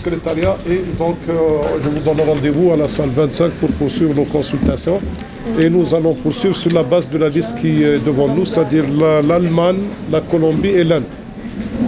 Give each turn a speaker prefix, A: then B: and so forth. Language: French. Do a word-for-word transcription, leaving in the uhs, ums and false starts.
A: secrétariat et donc euh, je vous donne rendez-vous à la salle vingt-cinq pour poursuivre nos consultations. Et nous allons poursuivre sur la base de la liste qui est devant nous, c'est-à-dire l'Allemagne, la Colombie et l'Inde.